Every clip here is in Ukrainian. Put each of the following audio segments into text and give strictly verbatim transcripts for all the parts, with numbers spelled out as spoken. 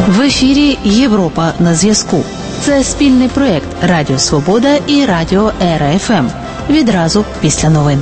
В ефірі «Європа на зв'язку». Це спільний проєкт Радіо Свобода і Радіо Ера еф ем. Відразу після новин.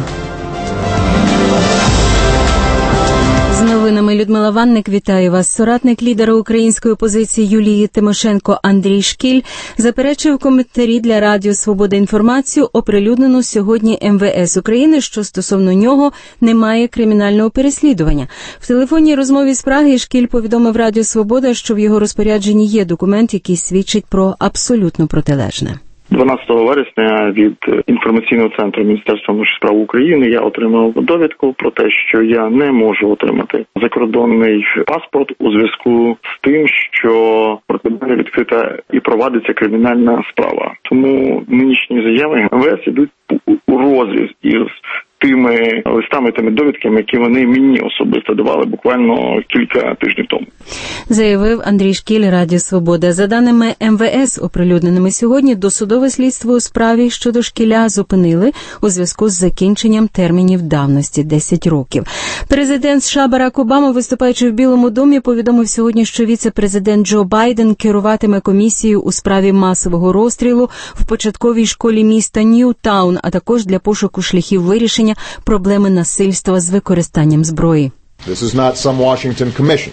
З новинами Людмила Ванник вітає вас. Соратник лідера української опозиції Юлії Тимошенко Андрій Шкіль заперечив коментарі для Радіо Свобода інформацію, оприлюднену сьогодні ем ве ес України, що стосовно нього немає кримінального переслідування. В телефонній розмові з Праги Шкіль повідомив Радіо Свобода, що в його розпорядженні є документ, який свідчить про абсолютно протилежне. дванадцятого вересня від інформаційного центру Міністерства внутрішніх справ України я отримав довідку про те, що я не можу отримати закордонний паспорт у зв'язку з тим, що проти мене відкрита і провадиться кримінальна справа. Тому нинішні заяви ем ве ес ідуть у розріз із тими листами, тими довідками, які вони мені особисто давали буквально кілька тижнів тому. Заявив Андрій Шкіль Радіо Свобода. За даними ем ве ес, оприлюдненими сьогодні, досудове слідство у справі щодо Шкіля зупинили у зв'язку з закінченням термінів давності – десять років. Президент США Барак Обама, виступаючи в Білому домі, повідомив сьогодні, що віце-президент Джо Байден керуватиме комісією у справі масового розстрілу в початковій школі міста Ньютаун, а також для пошуку шляхів вирішення проблеми насильства з використанням зброї. This is not some Washington commission.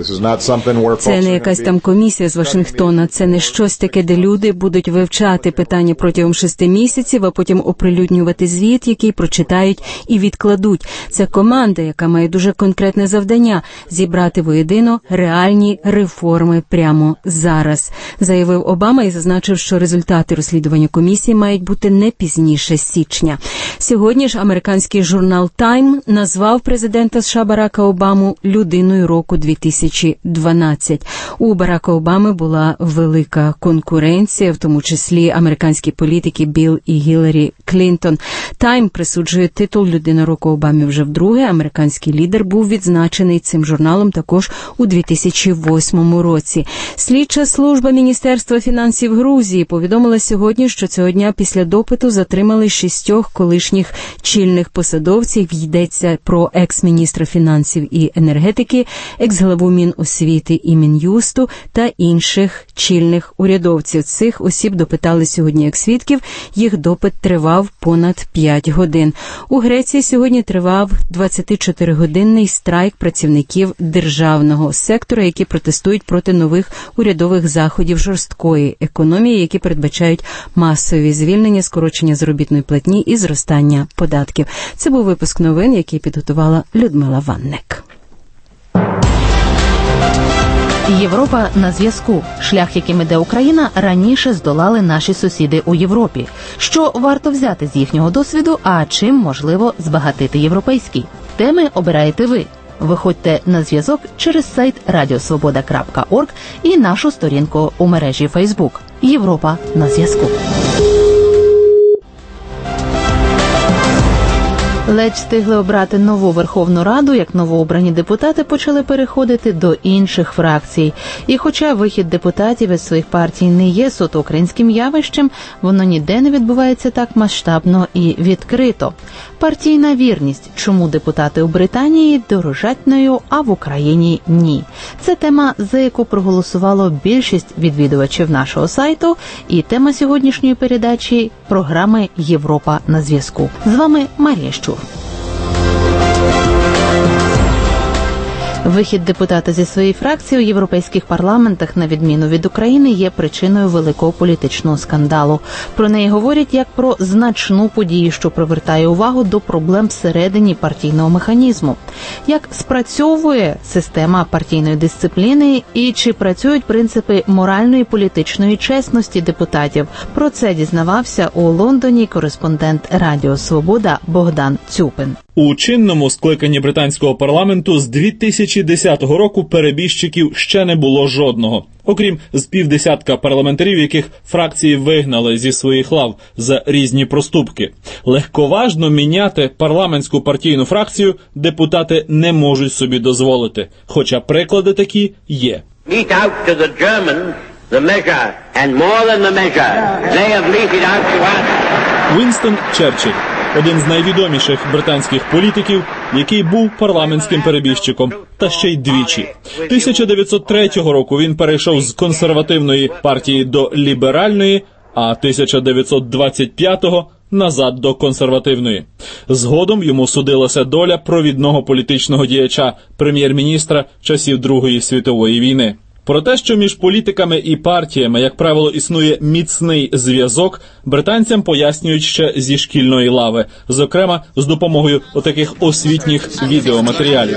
Це не якась там комісія з Вашингтона, це не щось таке, де люди будуть вивчати питання протягом шести місяців, а потім оприлюднювати звіт, який прочитають і відкладуть. Це команда, яка має дуже конкретне завдання – зібрати воєдино реальні реформи прямо зараз, заявив Обама і зазначив, що результати розслідування комісії мають бути не пізніше січня. Сьогодні ж американський журнал Time назвав президента США Барака Обаму людиною року дві тисячі дванадцять. У Барака Обами була велика конкуренція, в тому числі американські політики Білл і Гіларі Клінтон. Тайм присуджує титул «Людина року» Обамі вже вдруге. Американський лідер був відзначений цим журналом також у дві тисячі восьмому році. Слідча служба Міністерства фінансів Грузії повідомила сьогодні, що цього дня після допиту затримали шістьох колишніх чільних посадовців. Йдеться про екс-міністра фінансів і енергетики, екс-главу Міносвіти і Мін'юсту та інших чільних урядовців. Цих осіб допитали сьогодні як свідків. Їх допит тривав понад п'ять годин. У Греції сьогодні тривав двадцятичотиригодинний страйк працівників державного сектора, які протестують проти нових урядових заходів жорсткої економії, які передбачають масові звільнення, скорочення заробітної платні і зростання податків. Це був випуск новин, який підготувала Людмила Ванник. Європа на зв'язку. Шлях, яким іде Україна, раніше здолали наші сусіди у Європі. Що варто взяти з їхнього досвіду, а чим можливо збагатити європейський? Теми обираєте ви. Виходьте на зв'язок через сайт радіосвобода крапка орг і нашу сторінку у мережі Фейсбук. Європа на зв'язку. Ледь встигли обрати нову Верховну Раду, як новообрані депутати почали переходити до інших фракцій. І хоча вихід депутатів із своїх партій не є суто українським явищем, воно ніде не відбувається так масштабно і відкрито. Партійна вірність. Чому депутати у Британії дорожать нею, а в Україні ні? Це тема, за яку проголосувало більшість відвідувачів нашого сайту, і тема сьогоднішньої передачі – програми «Європа на зв'язку». З вами Марія Щур. Вихід депутата зі своєї фракції у європейських парламентах, на відміну від України, є причиною великого політичного скандалу. Про неї говорять як про значну подію, що привертає увагу до проблем всередині партійного механізму. Як спрацьовує система партійної дисципліни і чи працюють принципи моральної політичної чесності депутатів. Про це дізнавався у Лондоні кореспондент Радіо Свобода Богдан Цюпин. У чинному скликанні британського парламенту з дві тисячі десятого року перебіжчиків ще не було жодного. Окрім з півдесятка парламентарів, яких фракції вигнали зі своїх лав за різні проступки. Легковажно міняти парламентську партійну фракцію депутати не можуть собі дозволити. Хоча приклади такі є. Leak out to the Germans the measure, and more than the measure. They have leaked out to us. Вінстон Черчилль, один з найвідоміших британських політиків, який був парламентським перебіжчиком, та ще й двічі. тисяча дев'ятсот третього року він перейшов з консервативної партії до ліберальної, а тисяча дев'ятсот двадцять п'ятого назад до консервативної. Згодом йому судилася доля провідного політичного діяча, прем'єр-міністра часів Другої світової війни. Про те, що між політиками і партіями, як правило, існує міцний зв'язок, британцям пояснюють ще зі шкільної лави, зокрема, з допомогою отаких освітніх відеоматеріалів.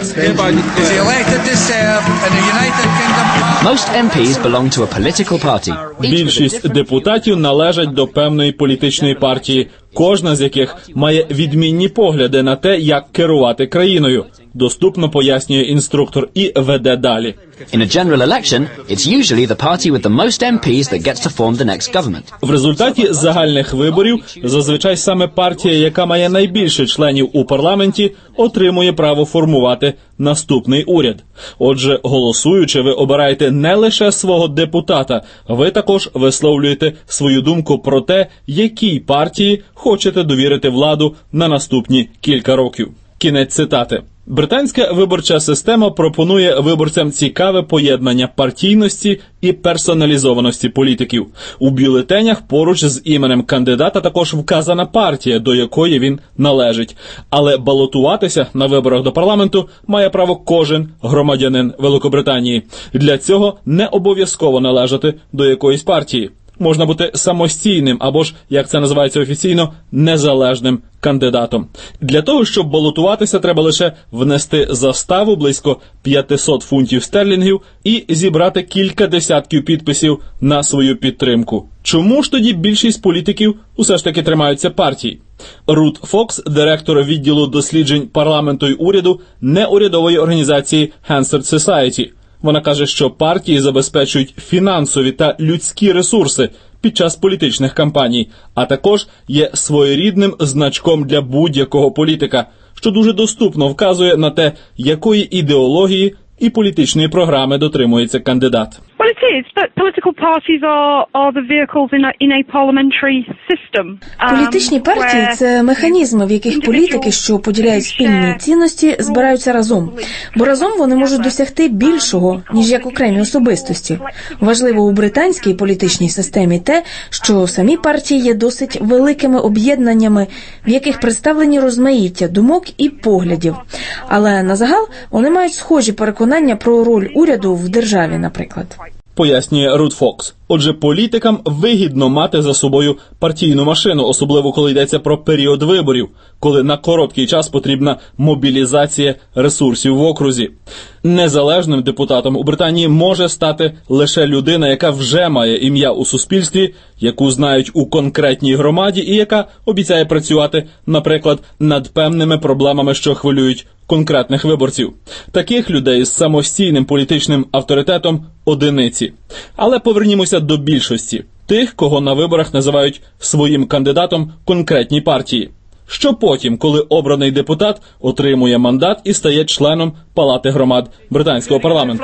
Більшість депутатів належать до певної політичної партії, кожна з яких має відмінні погляди на те, як керувати країною. Доступно пояснює інструктор і веде далі. In a general election, it's usually the party with the most ем піс that gets to form the next government. В результаті загальних виборів зазвичай саме партія, яка має найбільше членів у парламенті, отримує право формувати наступний уряд. Отже, голосуючи, ви обираєте не лише свого депутата, ви також висловлюєте свою думку про те, якій партії хочете довірити владу на наступні кілька років. Кінець цитати. Британська виборча система пропонує виборцям цікаве поєднання партійності і персоналізованості політиків. У бюлетенях поруч з іменем кандидата також вказана партія, до якої він належить. Але балотуватися на виборах до парламенту має право кожен громадянин Великобританії. Для цього не обов'язково належати до якоїсь партії. Можна бути самостійним або ж, як це називається офіційно, незалежним кандидатом. Для того, щоб балотуватися, треба лише внести заставу близько п'ятсот фунтів стерлінгів і зібрати кілька десятків підписів на свою підтримку. Чому ж тоді більшість політиків усе ж таки тримаються партій? Рут Фокс, директор відділу досліджень парламенту й уряду неурядової організації Hansard Society. Вона каже, що партії забезпечують фінансові та людські ресурси під час політичних кампаній, а також є своєрідним значком для будь-якого політика, що дуже доступно вказує на те, якої ідеології і політичної програми дотримується кандидат. Well, it is, but political parties are, are the vehicles in a, in a parliamentary system. Um, Політичні партії – це механізми, в яких політики, що поділяють спільні цінності, збираються разом. Бо разом вони можуть досягти більшого, ніж як окремі особистості. Важливо у британській політичній системі те, що самі партії є досить великими об'єднаннями, в яких представлені розмаїття думок і поглядів. Але на загал вони мають схожі переконання про роль уряду в державі, наприклад. Пояснює Рут Фокс. Отже, політикам вигідно мати за собою партійну машину, особливо коли йдеться про період виборів, коли на короткий час потрібна мобілізація ресурсів в окрузі. Незалежним депутатом у Британії може стати лише людина, яка вже має ім'я у суспільстві, яку знають у конкретній громаді і яка обіцяє працювати, наприклад, над певними проблемами, що хвилюють конкретних виборців. Таких людей з самостійним політичним авторитетом – одиниці. Але повернімося до більшості. Тих, кого на виборах називають своїм кандидатом конкретні партії. Що потім, коли обраний депутат отримує мандат і стає членом Палати громад британського парламенту?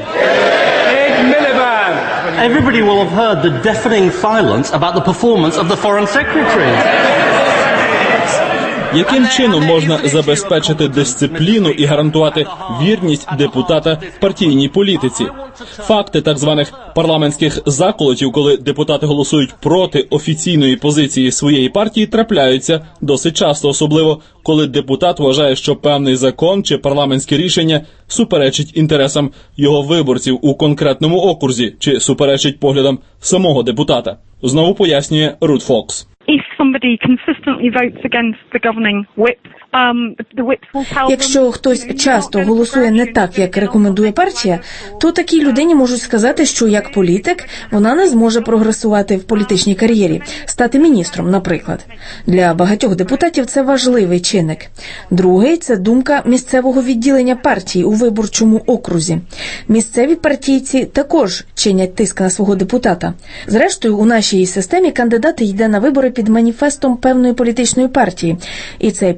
Everybody will have heard the deafening silence about the performance of the foreign secretary. Яким чином можна забезпечити дисципліну і гарантувати вірність депутата в партійній політиці? Факти так званих парламентських заколотів, коли депутати голосують проти офіційної позиції своєї партії, трапляються досить часто, особливо коли депутат вважає, що певний закон чи парламентське рішення суперечить інтересам його виборців у конкретному окрузі чи суперечить поглядам самого депутата. Знову пояснює Рут Фокс. Якщо хтось часто голосує не так, як рекомендує партія, то такій людині можуть сказати, що як політик вона не зможе прогресувати в політичній кар'єрі, стати міністром, наприклад. Для багатьох депутатів це важливий чинник. Другий – це думка місцевого відділення партії у виборчому окрузі. Місцеві партійці також чинять тиск на свого депутата. Зрештою, у нашій системі кандидат йде на вибори під маніфестом певної політичної партії, і цей політичний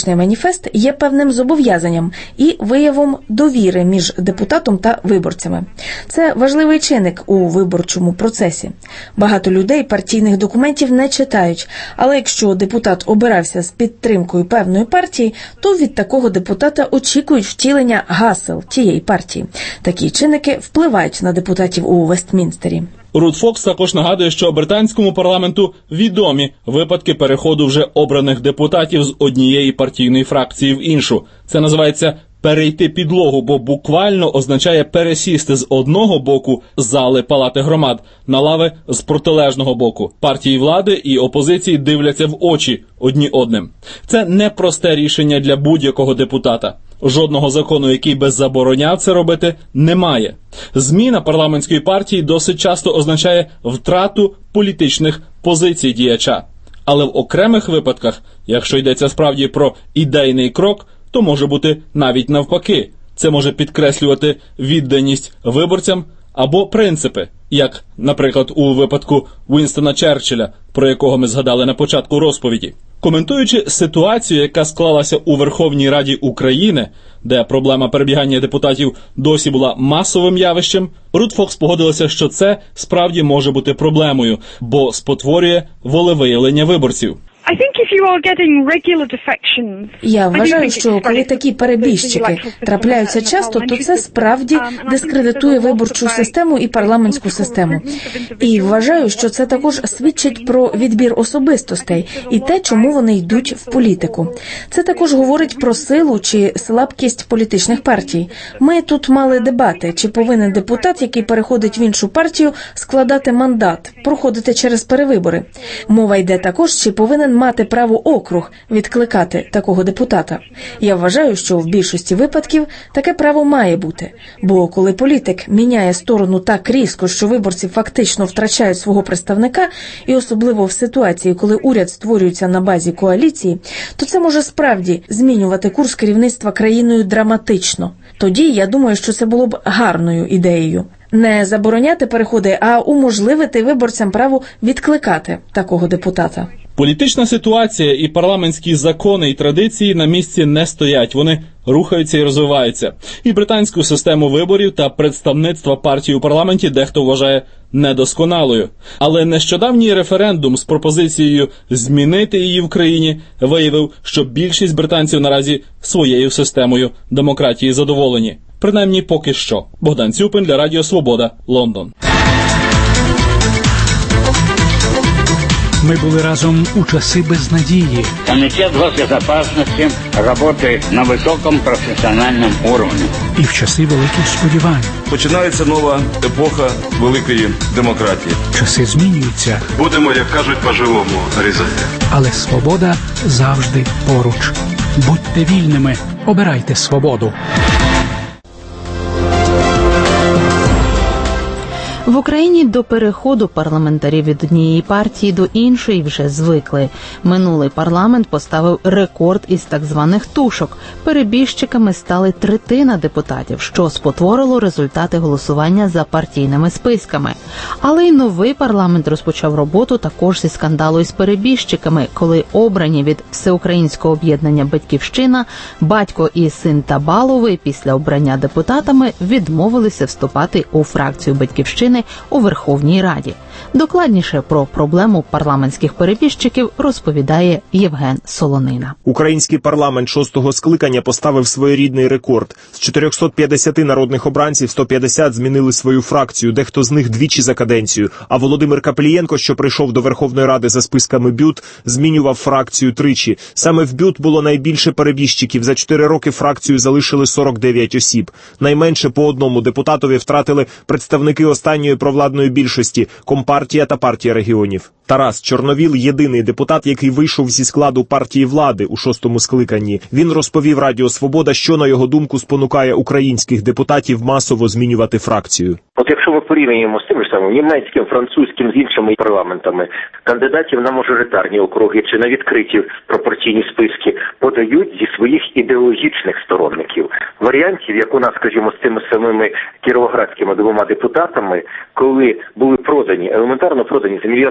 політичний маніфест є певним зобов'язанням і виявом довіри між депутатом та виборцями. Це важливий чинник у виборчому процесі. Багато людей партійних документів не читають, але якщо депутат обирався з підтримкою певної партії, то від такого депутата очікують втілення гасел тієї партії. Такі чинники впливають на депутатів у Вестмінстері. Рут Фокс також нагадує, що британському парламенту відомі випадки переходу вже обраних депутатів з однієї партійної фракції в іншу. Це називається перейти підлогу, бо буквально означає пересісти з одного боку зали Палати громад на лави з протилежного боку. Партії влади і опозиції дивляться в очі одні одним. Це непросте рішення для будь-якого депутата. Жодного закону, який би забороняв це робити, немає. Зміна парламентської партії досить часто означає втрату політичних позицій діяча. Але в окремих випадках, якщо йдеться справді про ідейний крок, то може бути навіть навпаки. Це може підкреслювати відданість виборцям або принципи, як, наприклад, у випадку Вінстона Черчилля, про якого ми згадали на початку розповіді. Коментуючи ситуацію, яка склалася у Верховній Раді України, де проблема перебігання депутатів досі була масовим явищем, Рут Фокс погодилася, що це справді може бути проблемою, бо спотворює волевиявлення виборців. Я вважаю, що коли такі перебіжчики трапляються часто, то це справді дискредитує виборчу систему і парламентську систему. І вважаю, що це також свідчить про відбір особистостей і те, чому вони йдуть в політику. Це також говорить про силу чи слабкість політичних партій. Ми тут мали дебати, чи повинен депутат, який переходить в іншу партію, складати мандат, проходити через перевибори. Мова йде також, чи повинен мати право округ відкликати такого депутата. Я вважаю, що в більшості випадків таке право має бути. Бо коли політик міняє сторону так різко, що виборці фактично втрачають свого представника, і особливо в ситуації, коли уряд створюється на базі коаліції, то це може справді змінювати курс керівництва країною драматично. Тоді я думаю, що це було б гарною ідеєю. Не забороняти переходи, а уможливити виборцям право відкликати такого депутата. Політична ситуація і парламентські закони і традиції на місці не стоять. Вони рухаються і розвиваються. І британську систему виборів та представництва партії у парламенті дехто вважає недосконалою. Але нещодавній референдум з пропозицією змінити її в країні виявив, що більшість британців наразі своєю системою демократії задоволені. Принаймні поки що. Богдан Цюпин для Радіо Свобода, Лондон. Мы были разом у часы безнадії. Комитет госбезопасности работает на высоком профессиональном уровне. І в часи великих сподівань. Починається нова епоха великої демократії. Часи змінюються. Будемо, як кажуть, по-живому різати. Але свобода завжди поруч. Будьте вільними, обирайте свободу. В Україні до переходу парламентарів від однієї партії до іншої вже звикли. Минулий парламент поставив рекорд із так званих тушок. Перебіжчиками стали третина депутатів, що спотворило результати голосування за партійними списками. Але й новий парламент розпочав роботу також зі скандалу із перебіжчиками, коли обрані від Всеукраїнського об'єднання «Батьківщина» батько і син Табалови після обрання депутатами відмовилися вступати у фракцію «Батьківщини» у Верховній Раді. Докладніше про проблему парламентських перебіжчиків розповідає Євген Солонина. Український парламент шостого скликання поставив своєрідний рекорд. З чотирьохсот п'ятдесяти народних обранців сто п'ятдесят змінили свою фракцію, дехто з них двічі за каденцію. А Володимир Каплієнко, що прийшов до Верховної Ради за списками БЮТ, змінював фракцію тричі. Саме в БЮТ було найбільше перебіжчиків. За чотири роки фракцію залишили сорок дев'ять осіб. Найменше по одному депутатові втратили представники останньої провладної більшості – Компартія та Партія регіонів. Тарас Чорновіл – єдиний депутат, який вийшов зі складу партії влади у шостому скликанні. Він розповів Радіо Свобода, що, на його думку, спонукає українських депутатів масово змінювати фракцію. От якщо ми порівнюємо з тим ж самим німецьким, французьким, з іншими парламентами, кандидатів на мажоритарні округи чи на відкриті пропорційні списки подають зі своїх ідеологічних сторонників. Варіантів, як у нас, скажімо, з тими самими кіровоградськими двома депутатами, коли були продані, елементарно продані за мільйони доларів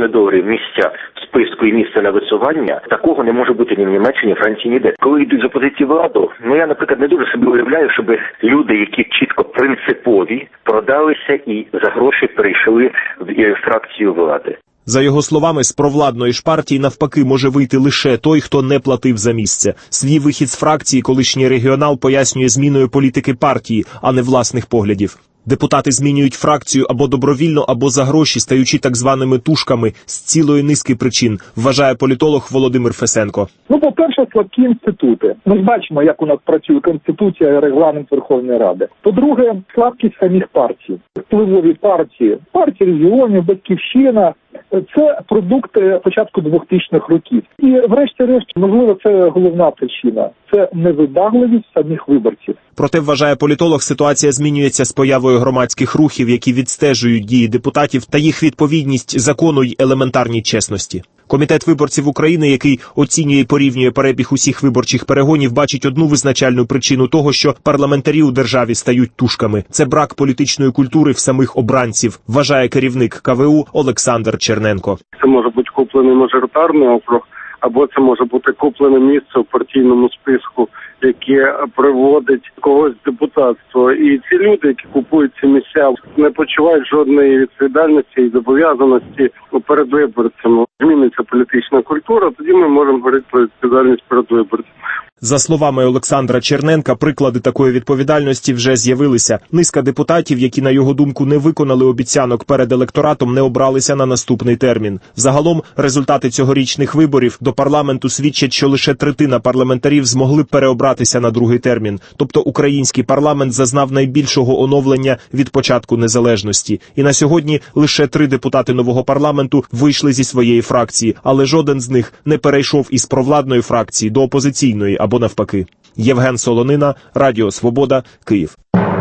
місця в списку і місце на висування, такого не може бути ні в Німеччині, ні в Франції, ніде. Коли йдуть з опозиції владу, ну я, наприклад, не дуже собі уявляю, щоб люди, які чітко принципові, продалися і за гроші перейшли в фракцію влади. За його словами, з провладної ж партії навпаки може вийти лише той, хто не платив за місце. Свій вихід з фракції колишній регіонал пояснює зміною політики партії, а не власних поглядів. Депутати змінюють фракцію або добровільно, або за гроші, стаючи так званими тушками з цілої низки причин, вважає політолог Володимир Фесенко. Ну, по-перше, слабкі інститути. Ми ж бачимо, як у нас працює Конституція і регламент Верховної Ради. По-друге, слабкість самих партій. Впливові партії, партії регіонів, Батьківщина – це продукти початку двохтисячних років. І врешті-решт, можливо, це головна причина. Це невибагливість самих виборців. Проте, вважає політолог, ситуація змінюється з появою громадських рухів, які відстежують дії депутатів та їх відповідність закону й елементарній чесності. Комітет виборців України, який оцінює і порівнює перебіг усіх виборчих перегонів, бачить одну визначальну причину того, що парламентарі у державі стають тушками. Це брак політичної культури в самих обранців, вважає керівник ка ве у Олександр Черненко. Це може бути куплений мажоритарний округ, або це може бути куплене місце у партійному списку, яке приводить когось з депутатства. І ці люди, які купують ці місця, не почувають жодної відповідальності і зобов'язаності перед виборцями. Зміниться політична культура, тоді ми можемо говорити про відповідальність перед виборцями. За словами Олександра Черненка, приклади такої відповідальності вже з'явилися. Низка депутатів, які, на його думку, не виконали обіцянок перед електоратом, не обралися на наступний термін. Загалом, результати цьогорічних виборів до парламенту свідчать, що лише третина парламентарів змогли переобратися на другий термін. Тобто український парламент зазнав найбільшого оновлення від початку незалежності. І на сьогодні лише три депутати нового парламенту вийшли зі своєї фракції, але жоден з них не перейшов із провладної фракції до опозиційної або навпаки. Євген Солонина, Радіо Свобода, Київ.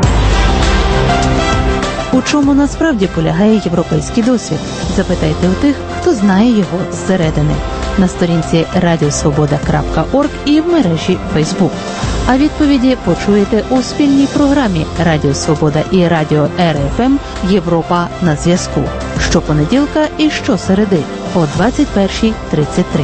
У чому насправді полягає європейський досвід? Запитайте у тих, хто знає його зсередини. На сторінці радіосвобода крапка орг і в мережі Фейсбук. А відповіді почуєте у спільній програмі Радіо Свобода і Радіо ер еф ем «Європа на зв'язку». Щопонеділка і щосереди о двадцять перша тридцять три.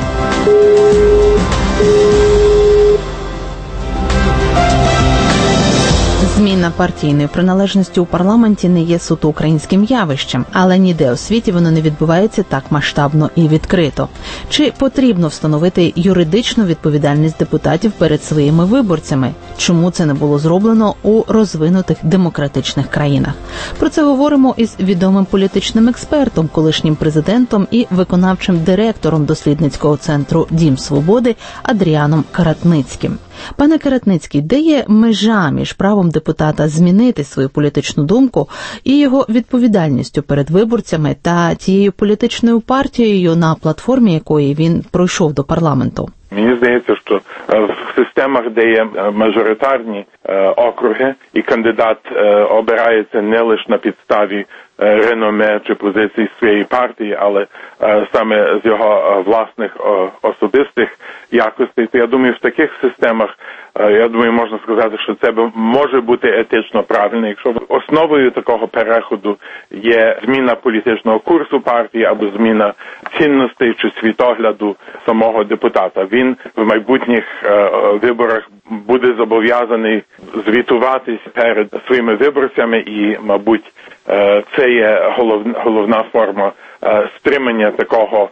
Зміна партійної приналежності у парламенті не є суто українським явищем, але ніде у світі воно не відбувається так масштабно і відкрито. Чи потрібно встановити юридичну відповідальність депутатів перед своїми виборцями? Чому це не було зроблено у розвинутих демократичних країнах? Про це говоримо із відомим політичним експертом, колишнім президентом і виконавчим директором дослідницького центру «Дім Свободи» Адріаном Каратницьким. Пане Каратницький, де є межа між правом депутата змінити свою політичну думку і його відповідальністю перед виборцями та тією політичною партією, на платформі якої він пройшов до парламенту? Мені здається, що в системах, де є мажоритарні округи, і кандидат обирається не лише на підставі реноме чи позицій своєї партії, але саме з його власних особистих якостей, то я думаю, в таких системах, я думаю, можна сказати, що це може бути етично правильно, якщо основою такого переходу є зміна політичного курсу партії або зміна цінностей чи світогляду самого депутата. Він в майбутніх виборах буде зобов'язаний звітуватись перед своїми виборцями і, мабуть, це є головна, головна форма стримання такого,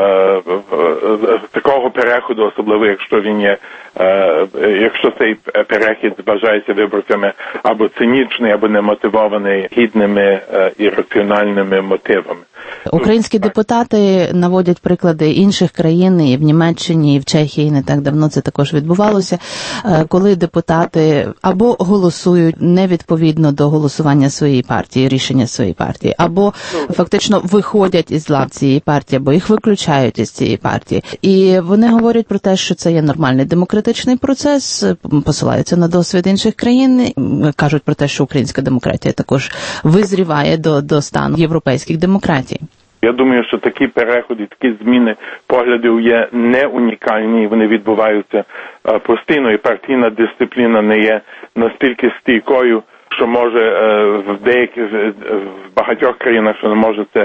такого переходу, особливо якщо він є, якщо цей перехід вважається виборцями або цинічний, або немотивований гідними і раціональними мотивами. Українські депутати наводять приклади інших країн, і в Німеччині, і в Чехії не так давно це також відбувалося, коли депутати або голосують невідповідно до голосування своєї партії, рішення своєї партії, або фактично виходять із лав цієї партії, або їх виключають із цієї партії. І вони говорять про те, що це є нормальний демократичний процес, посилаються на досвід інших країн, кажуть про те, що українська демократія також визріває до, до стану європейських демократій. Я думаю, що такі переходи, такі зміни поглядів є не унікальні, вони відбуваються постійно, і партійна дисципліна не є настільки стійкою, що може в деяких, в багатьох країнах, що не може це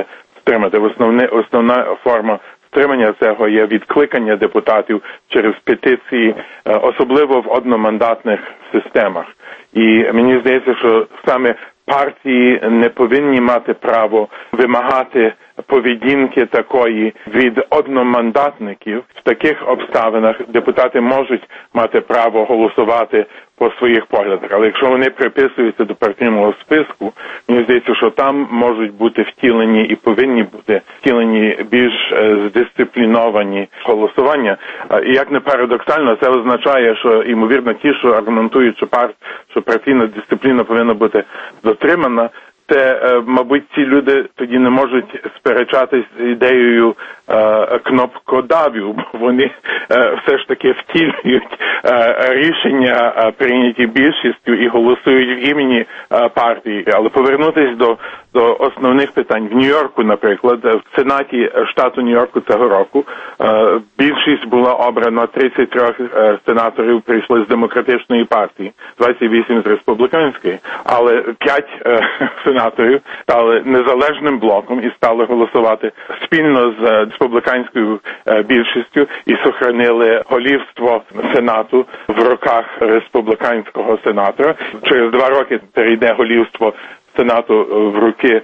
стримати. Основне, основна форма стримання цього є відкликання депутатів через петиції, особливо в одномандатних системах. І мені здається, що саме партії не повинні мати право вимагати поведінки такої від одномандатників. В таких обставинах депутати можуть мати право голосувати по своїх поглядах. Але якщо вони приписуються до партійного списку, мені здається, що там можуть бути втілені і повинні бути втілені більш здисципліновані голосування. І як не парадоксально, це означає, що, ймовірно, ті, що аргументують, що, пар... що партійна дисципліна повинна бути дотримана, те, мабуть, ці люди тоді не можуть сперечатись з ідеєю е, кнопкодавів, бо вони е, все ж таки втілюють е, рішення, е, прийняті більшістю, і голосують в імені е, партії. Але повернутися до, до основних питань. В Нью-Йорку, наприклад, в Сенаті штату Нью-Йорку цього року е, більшість була обрана, тридцять три е, сенаторів прийшли з демократичної партії, двадцять вісім з республіканської, але п'ять е, сенаторів стали незалежним блоком і стали голосувати спільно з республіканською більшістю і сохранили голівство Сенату в руках республіканського сенатора. Через два роки перейде голівство Сенату в руки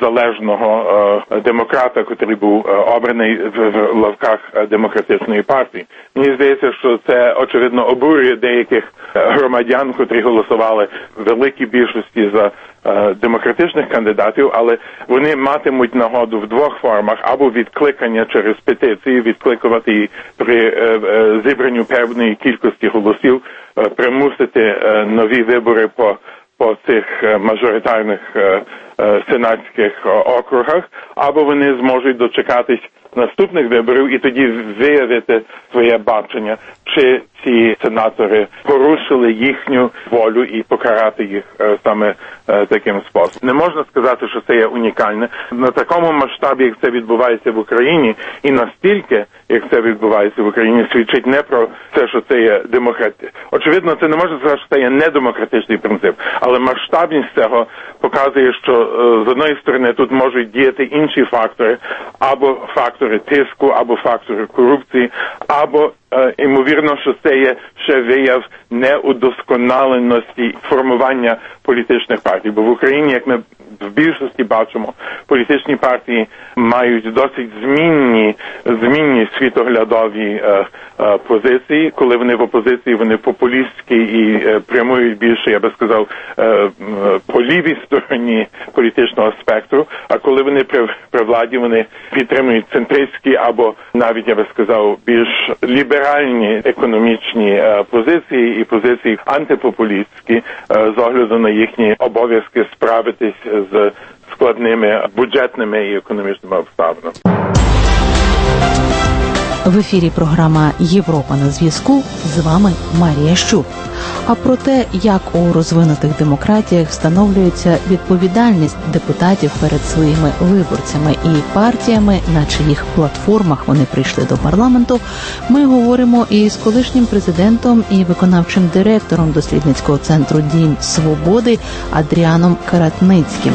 незалежного е, демократа, який був е, обраний в, в лавках демократичної партії. Мені здається, що це, очевидно, обурює деяких громадян, котрі голосували в великій більшості за е, демократичних кандидатів, але вони матимуть нагоду в двох формах: або відкликання через петиції, відкликувати її при е, е, зібранню певної кількості голосів, е, примусити е, нові вибори по по цих мажоритарних е, е, сенатських округах, або вони зможуть дочекатись наступних виборів і тоді виявити своє бачення, чи ці сенатори порушили їхню волю і покарати їх е, саме е, таким способом. Не можна сказати, що це є унікальне. На такому масштабі, як це відбувається в Україні, і настільки, як це відбувається в Україні, свідчить не про те, що це є демократія. Очевидно, це не можна сказати, що це є недемократичний принцип, але масштабність цього показує, що е, з одної сторони тут можуть діяти інші фактори, або фактори тиску, або фактори корупції, або е, ймовірно, що це є ще вияв неудосконаленості формування політичних партій. Бо в Україні, як ми в більшості бачимо, політичні партії мають досить змінні, змінні світоглядові е, е, позиції. Коли вони в опозиції, вони популістські і е, прямують більше, я би сказав, е, е, по лівій стороні політичного спектру. А коли вони при, при владі, вони підтримують центристські або навіть, я би сказав, більш ліберальні економічні е, позиції і позиції антипопулістські е, з огляду на їхні обов'язки справитись з складними бюджетними і економічними обставинами. В ефірі програма «Європа на зв'язку». З вами Марія Щур. А про те, як у розвинутих демократіях встановлюється відповідальність депутатів перед своїми виборцями і партіями, на чиїх платформах вони прийшли до парламенту, ми говоримо із колишнім президентом і виконавчим директором дослідницького центру «Дім свободи» Адріаном Каратницьким.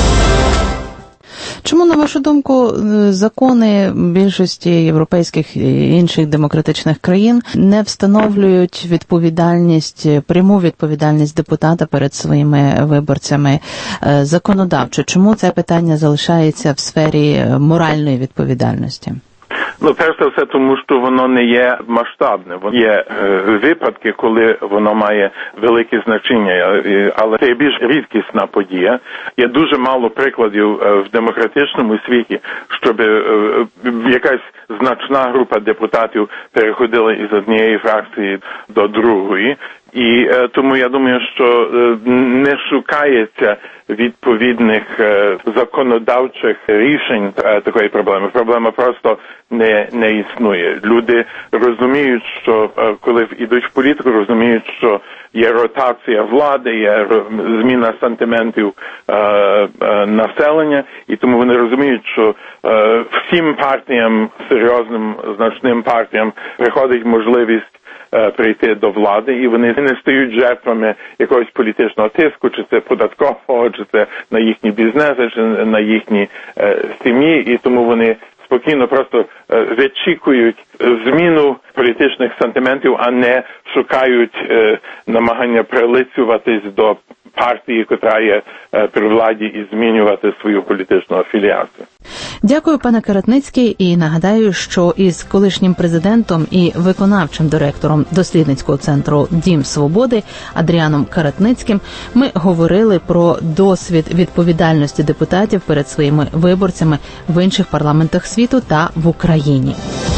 Чому, на вашу думку, закони більшості європейських і інших демократичних країн не встановлюють відповідальність, пряму відповідальність депутата перед своїми виборцями законодавчо? Чому це питання залишається в сфері моральної відповідальності? Ну, перш за все, тому що воно не є масштабне. Є е, випадки, коли воно має велике значення, е, але це більш рідкісна подія. Є дуже мало прикладів е, в демократичному світі, щоб е, якась значна група депутатів переходила із однієї фракції до другої. І е, тому я думаю, що е, не шукається відповідних е, законодавчих рішень е, такої проблеми. Проблема просто не, не існує. Люди розуміють, що е, коли йдуть в політику, розуміють, що є ротація влади, є зміна сантиментів е, е, населення, і тому вони розуміють, що е, всім партіям, серйозним, значним партіям приходить можливість прийти до влади, і вони не стають жертвами якогось політичного тиску, чи це податкового, чи це на їхні бізнеси, чи на їхні сім'ї, і тому вони спокійно просто вичікують зміну політичних сантиментів, а не шукають намагання прилицюватись до партії, яка є при владі, і змінювати свою політичну афіліацію. Дякую, пане Каратницький, і нагадаю, що із колишнім президентом і виконавчим директором дослідницького центру «Дім свободи» Адріаном Каратницьким ми говорили про досвід відповідальності депутатів перед своїми виборцями в інших парламентах світу та в Україні.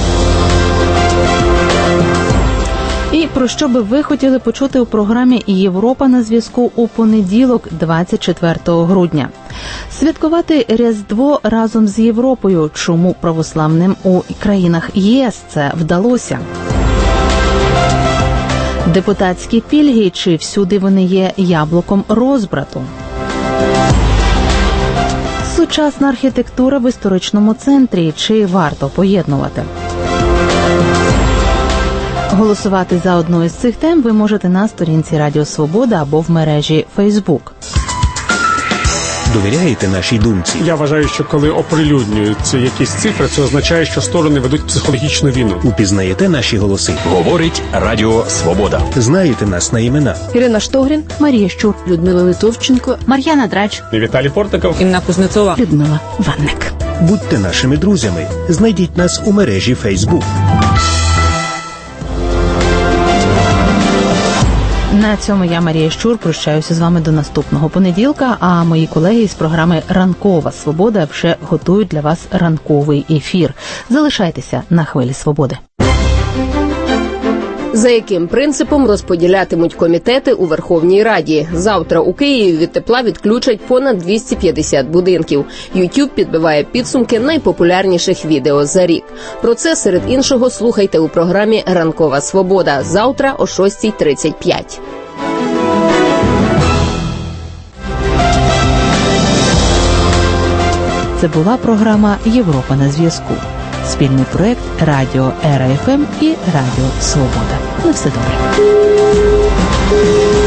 І про що би ви хотіли почути у програмі «Європа на зв'язку» у понеділок, двадцять четвертого грудня? Святкувати Різдво разом з Європою. Чому православним у країнах ЄС це вдалося? Депутатські пільги, чи всюди вони є яблуком розбрату? Сучасна архітектура в історичному центрі, чи варто поєднувати? Голосувати за одну із цих тем ви можете на сторінці Радіо Свобода або в мережі Фейсбук. Довіряєте нашій думці? Я вважаю, що коли оприлюднюються якісь цифри, це означає, що сторони ведуть психологічну війну. Упізнаєте наші голоси? Говорить Радіо Свобода. Знаєте нас на імена? Ірина Штогрін, Марія Щур, Людмила Литовченко, Мар'яна Драч, Віталій Портников, Інна Кузнецова, Людмила Ванник. Будьте нашими друзями. Знайдіть нас у мережі Фейсбук. На цьому я, Марія Щур, прощаюся з вами до наступного понеділка, а мої колеги із програми «Ранкова Свобода» вже готують для вас ранковий ефір. Залишайтеся на хвилі свободи. За яким принципом розподілятимуть комітети у Верховній Раді? Завтра у Києві від тепла відключать понад двісті п'ятдесят будинків. Ютуб підбиває підсумки найпопулярніших відео за рік. Про це, серед іншого, слухайте у програмі «Ранкова Свобода» завтра о шостій тридцять п'ять. Це була програма «Європа на зв'язку». Спільний проект Радіо Ера еф ем і Радіо Свобода. На все добре.